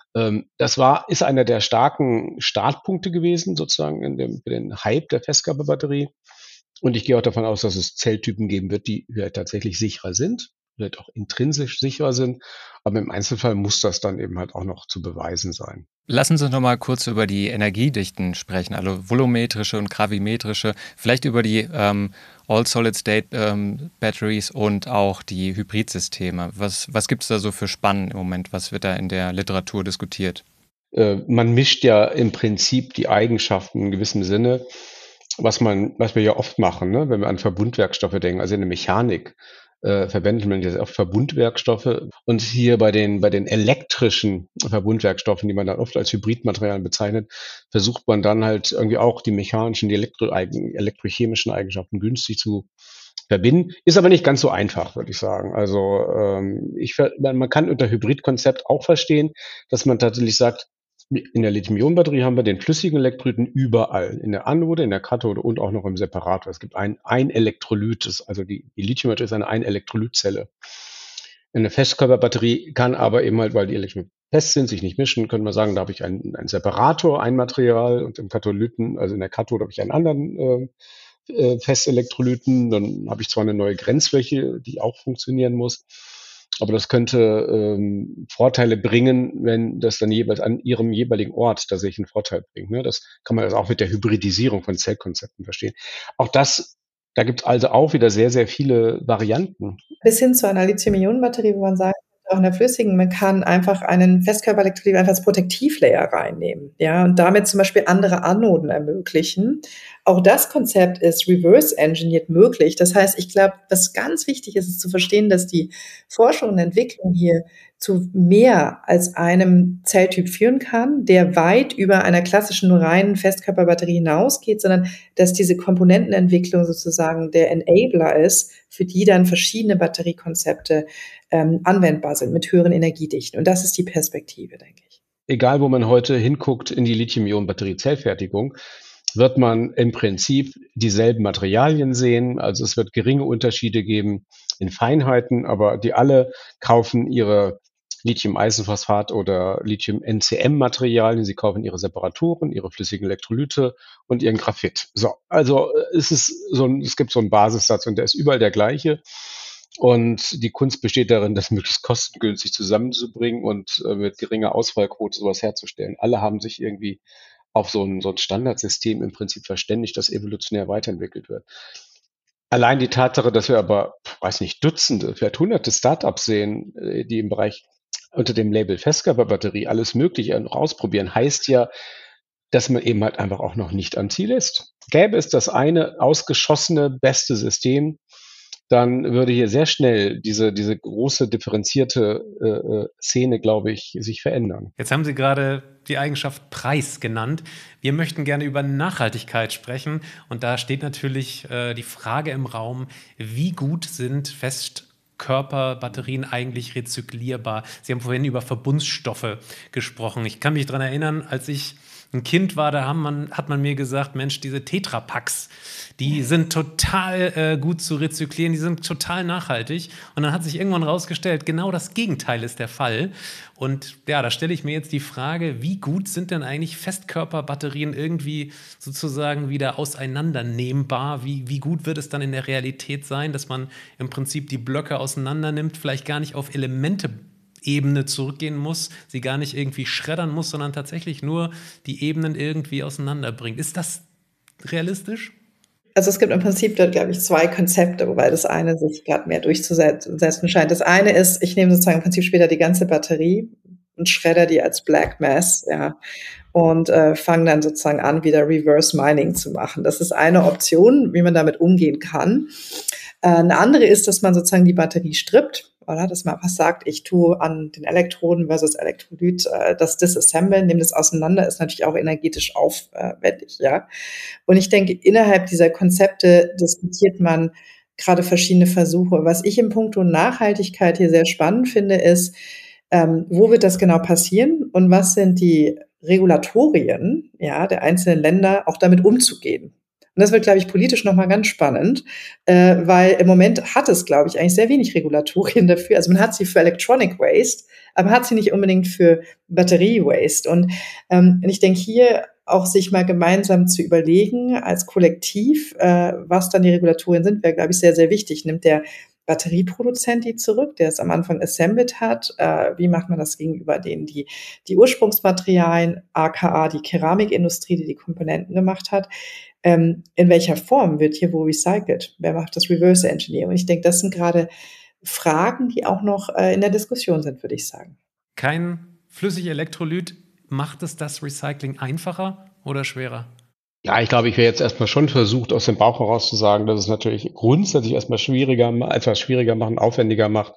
Ist einer der starken Startpunkte gewesen, sozusagen für den Hype der Festkörperbatterie. Und ich gehe auch davon aus, dass es Zelltypen geben wird, die ja tatsächlich sicherer sind, vielleicht auch intrinsisch sicherer sind. Aber im Einzelfall muss das dann eben halt auch noch zu beweisen sein. Lassen Sie uns noch mal kurz über die Energiedichten sprechen, also volumetrische und gravimetrische, vielleicht über die All-Solid-State Batteries und auch die Hybridsysteme. Was gibt es da so für Spannen im Moment? Was wird da in der Literatur diskutiert? Man mischt ja im Prinzip die Eigenschaften in gewissem Sinne, was wir ja oft machen, ne? Wenn wir an Verbundwerkstoffe denken, also in der Mechanik verwendet man ja sehr oft Verbundwerkstoffe. Und hier bei den elektrischen Verbundwerkstoffen, die man dann oft als Hybridmaterialien bezeichnet, versucht man dann halt irgendwie auch die mechanischen, die elektrochemischen Eigenschaften günstig zu verbinden. Ist aber nicht ganz so einfach, würde ich sagen. Also man kann unter Hybridkonzept auch verstehen, dass man tatsächlich sagt, in der Lithium-Ionen-Batterie haben wir den flüssigen Elektrolyten überall, in der Anode, in der Kathode und auch noch im Separator. Es gibt ein Elektrolyt, also die Lithium-Batterie ist eine Ein-Elektrolyt-Zelle. Eine Festkörperbatterie kann aber eben halt, weil die Elektrolyte fest sind, sich nicht mischen, können wir sagen, da habe ich einen Separator, ein Material, und im Katalyten, also in der Kathode, habe ich einen anderen Festelektrolyten. Dann habe ich zwar eine neue Grenzfläche, die auch funktionieren muss, aber das könnte Vorteile bringen, wenn das dann jeweils an ihrem jeweiligen Ort tatsächlich einen Vorteil bringt. Ne? Das kann man also auch mit der Hybridisierung von Zellkonzepten verstehen. Da gibt es also auch wieder sehr, sehr viele Varianten. Bis hin zu einer Lithium-Ionen-Batterie, wo man sagt, auch in der flüssigen, man kann einfach einen Festkörperelektrolyt einfach als Protektivlayer reinnehmen, ja, und damit zum Beispiel andere Anoden ermöglichen. Auch das Konzept ist reverse-engineert möglich. Das heißt, ich glaube, was ganz wichtig ist, ist zu verstehen, dass die Forschung und Entwicklung hier zu mehr als einem Zelltyp führen kann, der weit über einer klassischen reinen Festkörperbatterie hinausgeht, sondern dass diese Komponentenentwicklung sozusagen der Enabler ist, für die dann verschiedene Batteriekonzepte anwendbar sind mit höheren Energiedichten. Und das ist die Perspektive, denke ich. Egal, wo man heute hinguckt in die Lithium-Ionen-Batterie-Zellfertigung, wird man im Prinzip dieselben Materialien sehen. Also es wird geringe Unterschiede geben in Feinheiten, aber die alle kaufen ihre Lithium-Eisenphosphat oder Lithium-NCM-Materialien. Sie kaufen ihre Separatoren, ihre flüssigen Elektrolyte und ihren Graphit. So, also es gibt so einen Basissatz und der ist überall der gleiche. Und die Kunst besteht darin, das möglichst kostengünstig zusammenzubringen und mit geringer Ausfallquote sowas herzustellen. Alle haben sich irgendwie auf so ein Standardsystem im Prinzip verständigt, das evolutionär weiterentwickelt wird. Allein die Tatsache, dass wir aber, weiß nicht, Dutzende, vielleicht hunderte Startups sehen, die im Bereich unter dem Label Festkörperbatterie alles Mögliche noch ausprobieren, heißt ja, dass man eben halt einfach auch noch nicht am Ziel ist. Gäbe es das eine ausgeschossene beste System, dann würde hier sehr schnell diese große differenzierte Szene, glaube ich, sich verändern. Jetzt haben Sie gerade die Eigenschaft Preis genannt. Wir möchten gerne über Nachhaltigkeit sprechen. Und da steht natürlich die Frage im Raum, wie gut sind Festkörperbatterien eigentlich rezyklierbar? Sie haben vorhin über Verbundstoffe gesprochen. Ich kann mich daran erinnern, als ich ein Kind war, hat man mir gesagt, Mensch, diese Tetra-Packs, die sind total gut zu rezyklieren, die sind total nachhaltig. Und dann hat sich irgendwann rausgestellt, genau das Gegenteil ist der Fall. Und ja, da stelle ich mir jetzt die Frage, wie gut sind denn eigentlich Festkörperbatterien irgendwie sozusagen wieder auseinandernehmbar? Wie gut wird es dann in der Realität sein, dass man im Prinzip die Blöcke auseinander nimmt, vielleicht gar nicht auf Elemente-Ebene zurückgehen muss, sie gar nicht irgendwie schreddern muss, sondern tatsächlich nur die Ebenen irgendwie auseinanderbringt. Ist das realistisch? Also es gibt im Prinzip dort, glaube ich, zwei Konzepte, wobei das eine sich gerade mehr durchzusetzen scheint. Das eine ist, ich nehme sozusagen im Prinzip später die ganze Batterie und schredder die als Black Mass, ja, und fange dann sozusagen an, wieder Reverse Mining zu machen. Das ist eine Option, wie man damit umgehen kann. Eine andere ist, dass man sozusagen die Batterie strippt, oder dass man einfach sagt, ich tue an den Elektroden versus Elektrolyt das Disassemblen, nehme das auseinander, ist natürlich auch energetisch aufwendig, ja. Und ich denke, innerhalb dieser Konzepte diskutiert man gerade verschiedene Versuche. Was ich im Punkto Nachhaltigkeit hier sehr spannend finde, ist, wo wird das genau passieren und was sind die Regulatorien, ja, der einzelnen Länder, auch damit umzugehen. Und das wird, glaube ich, politisch nochmal ganz spannend, weil im Moment hat es, glaube ich, eigentlich sehr wenig Regulatorien dafür. Also man hat sie für Electronic Waste, aber hat sie nicht unbedingt für Batterie-Waste. Und ich denke hier auch sich mal gemeinsam zu überlegen als Kollektiv, was dann die Regulatorien sind, wäre, glaube ich, sehr, sehr wichtig. Nimmt der Batterieproduzent die zurück, der es am Anfang assembled hat? Wie macht man das gegenüber denen, die Ursprungsmaterialien, aka die Keramikindustrie, die Komponenten gemacht hat? In welcher Form wird hier wo recycelt? Wer macht das Reverse Engineering? Und ich denke, das sind gerade Fragen, die auch noch in der Diskussion sind, würde ich sagen. Kein Flüssigelektrolyt, macht es das Recycling einfacher oder schwerer? Ja, ich glaube, ich wäre jetzt erstmal schon versucht, aus dem Bauch heraus zu sagen, dass es natürlich grundsätzlich erstmal etwas schwieriger machen, aufwendiger macht,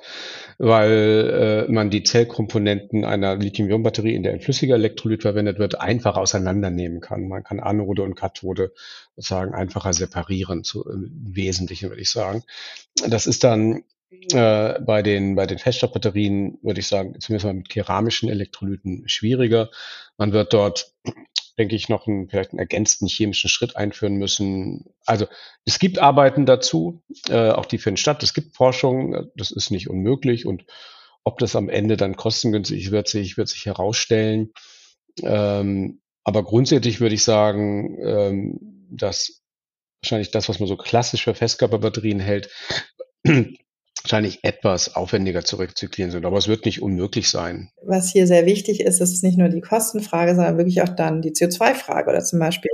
weil man die Zellkomponenten einer Lithium-Ionen-Batterie, in der ein flüssiger Elektrolyt verwendet wird, einfach auseinandernehmen kann. Man kann Anode und Kathode sozusagen einfacher separieren, im Wesentlichen, würde ich sagen. Das ist dann bei den Feststoffbatterien, würde ich sagen, zumindest mal mit keramischen Elektrolyten schwieriger. Man wird dort, denke ich, noch vielleicht einen ergänzten chemischen Schritt einführen müssen. Also es gibt Arbeiten dazu, auch die finden statt. Es gibt Forschung, das ist nicht unmöglich. Und ob das am Ende dann kostengünstig wird sich herausstellen. Aber grundsätzlich würde ich sagen, dass wahrscheinlich das, was man so klassisch für Festkörperbatterien hält, wahrscheinlich etwas aufwendiger zu rezyklieren sind. Aber es wird nicht unmöglich sein. Was hier sehr wichtig ist, ist nicht nur die Kostenfrage, sondern wirklich auch dann die CO2-Frage oder zum Beispiel,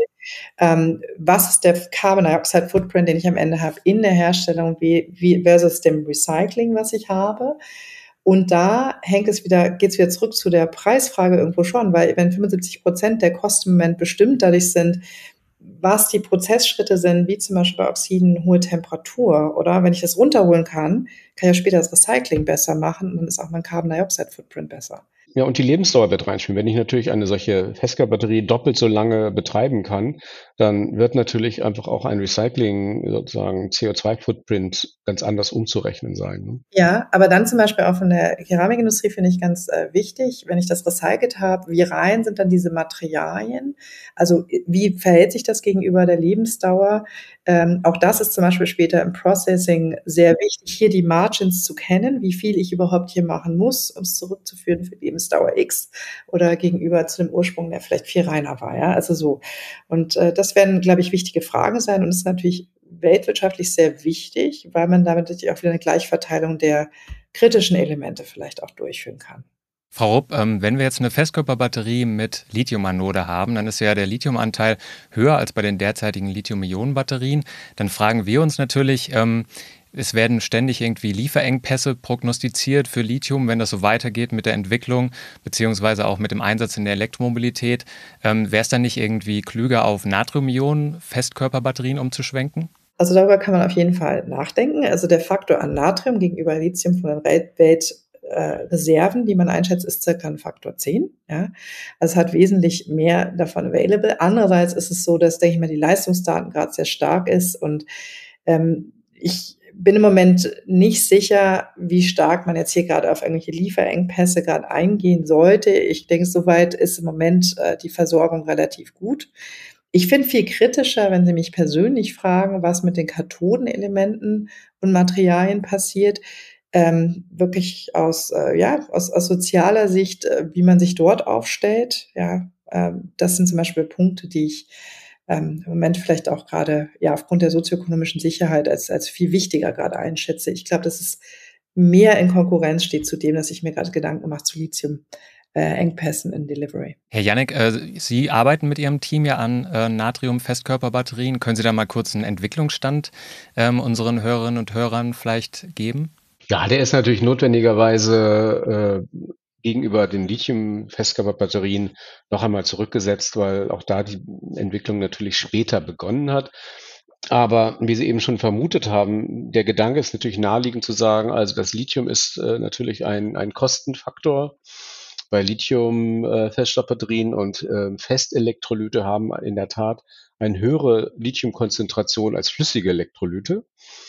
was ist der Carbon Dioxide Footprint, den ich am Ende habe in der Herstellung versus dem Recycling, was ich habe. Und da geht es wieder zurück zu der Preisfrage irgendwo schon, weil wenn 75% der Kosten im Moment bestimmt dadurch sind, was die Prozessschritte sind, wie zum Beispiel bei Oxiden hohe Temperatur, oder wenn ich das runterholen kann ich ja später das Recycling besser machen und dann ist auch mein Carbon Dioxide Footprint besser. Ja, und die Lebensdauer wird reinspielen. Wenn ich natürlich eine solche Festkörperbatterie doppelt so lange betreiben kann, dann wird natürlich einfach auch ein Recycling, sozusagen CO2-Footprint, ganz anders umzurechnen sein. Ne? Ja, aber dann zum Beispiel auch von der Keramikindustrie finde ich ganz wichtig, wenn ich das recycelt habe, wie rein sind dann diese Materialien? Also wie verhält sich das gegenüber der Lebensdauer? Auch das ist zum Beispiel später im Processing sehr wichtig, hier die Margins zu kennen, wie viel ich überhaupt hier machen muss, um es zurückzuführen für Lebensdauer X oder gegenüber zu dem Ursprung, der vielleicht viel reiner war. Ja, also so. Und das werden, glaube ich, wichtige Fragen sein und es ist natürlich weltwirtschaftlich sehr wichtig, weil man damit natürlich auch wieder eine Gleichverteilung der kritischen Elemente vielleicht auch durchführen kann. Frau Rupp, wenn wir jetzt eine Festkörperbatterie mit Lithiumanode haben, dann ist ja der Lithiumanteil höher als bei den derzeitigen Lithium-Ionen-Batterien. Dann fragen wir uns natürlich, es werden ständig irgendwie Lieferengpässe prognostiziert für Lithium, wenn das so weitergeht mit der Entwicklung, beziehungsweise auch mit dem Einsatz in der Elektromobilität. Wäre es dann nicht irgendwie klüger, auf Natrium-Ionen-Festkörperbatterien umzuschwenken? Also darüber kann man auf jeden Fall nachdenken. Also der Faktor an Natrium gegenüber Lithium von den Weltreserven, die man einschätzt, ist circa ein Faktor 10. Ja? Also es hat wesentlich mehr davon available. Andererseits ist es so, dass, denke ich mal, die Leistungsdaten gerade sehr stark ist und ich bin im Moment nicht sicher, wie stark man jetzt hier gerade auf irgendwelche Lieferengpässe gerade eingehen sollte. Ich denke, soweit ist im Moment die Versorgung relativ gut. Ich finde viel kritischer, wenn Sie mich persönlich fragen, was mit den Kathodenelementen und Materialien passiert, wirklich aus sozialer Sicht, wie man sich dort aufstellt. Ja, das sind zum Beispiel Punkte, die ich im Moment vielleicht auch gerade aufgrund der sozioökonomischen Sicherheit als viel wichtiger gerade einschätze. Ich glaube, dass es mehr in Konkurrenz steht zu dem, dass ich mir gerade Gedanken mache zu Lithium. Engpässen in Delivery. Herr Janek, Sie arbeiten mit Ihrem Team ja an Natrium-Festkörperbatterien. Können Sie da mal kurz einen Entwicklungsstand unseren Hörerinnen und Hörern vielleicht geben? Ja, der ist natürlich notwendigerweise gegenüber den Lithium-Festkörperbatterien noch einmal zurückgesetzt, weil auch da die Entwicklung natürlich später begonnen hat. Aber wie Sie eben schon vermutet haben, der Gedanke ist natürlich naheliegend zu sagen, also das Lithium ist natürlich ein Kostenfaktor. Bei Lithium-Feststoffbatterien und Festelektrolyte haben in der Tat eine höhere Lithiumkonzentration als flüssige Elektrolyte.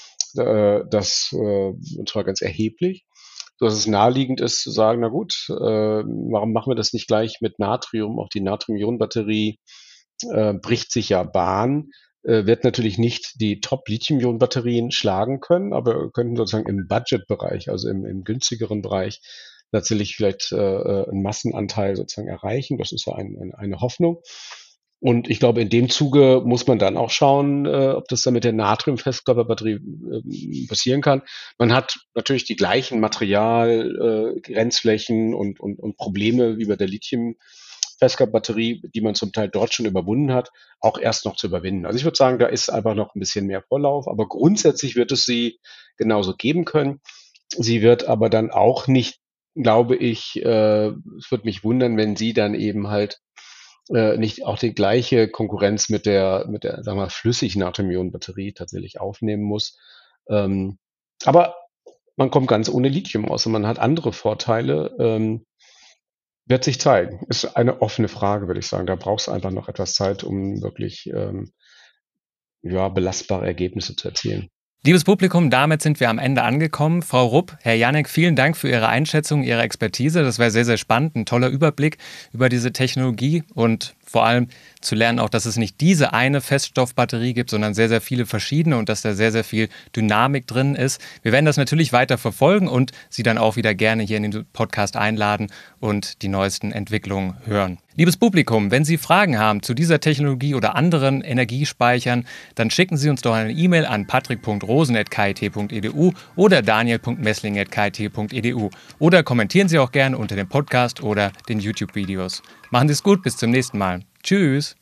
Und zwar ganz erheblich, sodass es naheliegend ist zu sagen, na gut, warum machen wir das nicht gleich mit Natrium? Auch die Natrium-Ionen-Batterie bricht sich ja Bahn. wird natürlich nicht die Top-Lithium-Ionen-Batterien schlagen können, aber könnten sozusagen im Budget-Bereich, also im günstigeren Bereich, tatsächlich vielleicht einen Massenanteil sozusagen erreichen. Das ist ja eine Hoffnung. Und ich glaube, in dem Zuge muss man dann auch schauen, ob das dann mit der Natrium-Festkörperbatterie passieren kann. Man hat natürlich die gleichen Grenzflächen und Probleme wie bei der Lithium-Festkörperbatterie, die man zum Teil dort schon überwunden hat, auch erst noch zu überwinden. Also ich würde sagen, da ist einfach noch ein bisschen mehr Vorlauf, aber grundsätzlich wird es sie genauso geben können. Sie wird aber dann auch nicht, glaube ich, es würde mich wundern, wenn sie dann eben halt nicht auch die gleiche Konkurrenz mit der, sagen wir mal, Flüssig-Natrium-Ionen-Batterie tatsächlich aufnehmen muss. Aber man kommt ganz ohne Lithium aus und man hat andere Vorteile. Wird sich zeigen. Ist eine offene Frage, würde ich sagen. Da brauchst du einfach noch etwas Zeit, um wirklich belastbare Ergebnisse zu erzielen. Liebes Publikum, damit sind wir am Ende angekommen. Frau Rupp, Herr Janek, vielen Dank für Ihre Einschätzung, Ihre Expertise. Das war sehr, sehr spannend, ein toller Überblick über diese Technologie und vor allem zu lernen auch, dass es nicht diese eine Feststoffbatterie gibt, sondern sehr, sehr viele verschiedene und dass da sehr, sehr viel Dynamik drin ist. Wir werden das natürlich weiter verfolgen und Sie dann auch wieder gerne hier in den Podcast einladen und die neuesten Entwicklungen hören. Liebes Publikum, wenn Sie Fragen haben zu dieser Technologie oder anderen Energiespeichern, dann schicken Sie uns doch eine E-Mail an patrick.rosen@kit.edu oder daniel.messling@kit.edu oder kommentieren Sie auch gerne unter dem Podcast oder den YouTube-Videos. Machen Sie es gut, bis zum nächsten Mal. Tschüss.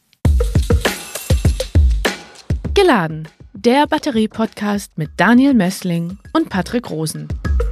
Geladen, der Batterie-Podcast mit Daniel Messling und Patrick Rosen.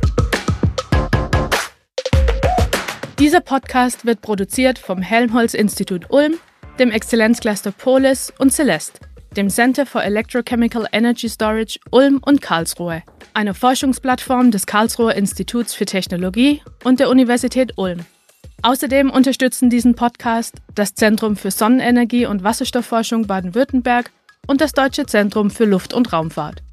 Dieser Podcast wird produziert vom Helmholtz-Institut Ulm, dem Exzellenzcluster Polis und Celeste, dem Center for Electrochemical Energy Storage Ulm und Karlsruhe, einer Forschungsplattform des Karlsruher Instituts für Technologie und der Universität Ulm. Außerdem unterstützen diesen Podcast das Zentrum für Sonnenenergie und Wasserstoffforschung Baden-Württemberg und das Deutsche Zentrum für Luft- und Raumfahrt.